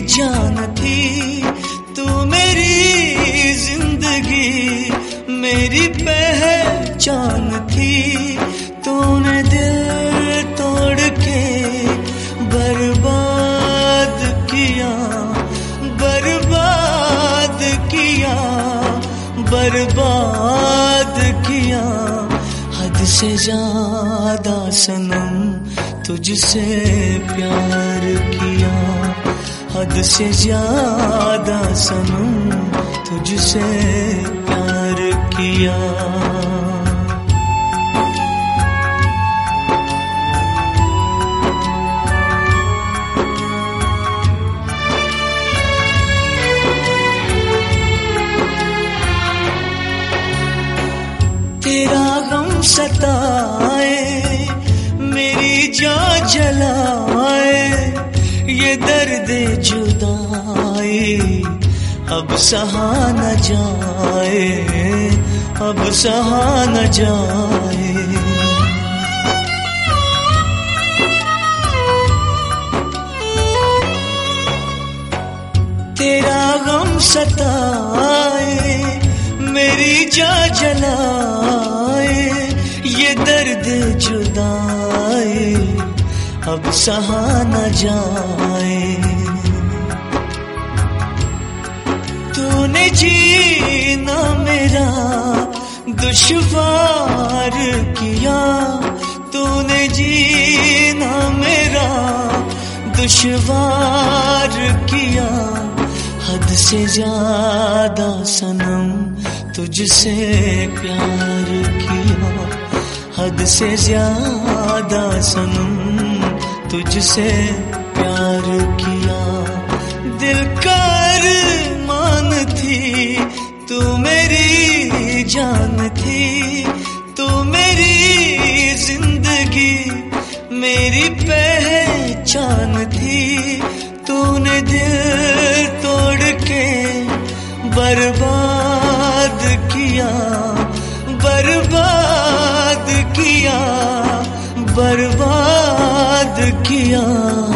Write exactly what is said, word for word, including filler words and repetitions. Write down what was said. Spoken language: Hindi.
जान थी, तू मेरी जिंदगी, मेरी पहचान थी। तूने दिल तोड़ के बर्बाद किया, बर्बाद किया, बर्बाद किया। हद से ज्यादा सनम तुझसे प्यार किया, हद से ज्यादा सनम तुझसे प्यार किया। तेरा गम सताए, मेरी जान जलाए, ये दर्द जुदाई अब सहा न जाए, अब सहा न जाए। तेरा गम सताए, मेरी जान जलाए, ये दर्द जुदाई अब सहा न जाए। तूने जीना मेरा दुश्वार किया, तूने जीना मेरा दुश्वार किया। हद से ज्यादा सनम तुझसे प्यार किया, हद से ज्यादा सनम तुझसे प्यार किया। दिल का अरमान थी, तू मेरी जान थी, तू मेरी जिंदगी, मेरी पहचान थी। तूने दिल तोड़ के बर्बाद किया, बर्बाद किया, बर्बाद किया।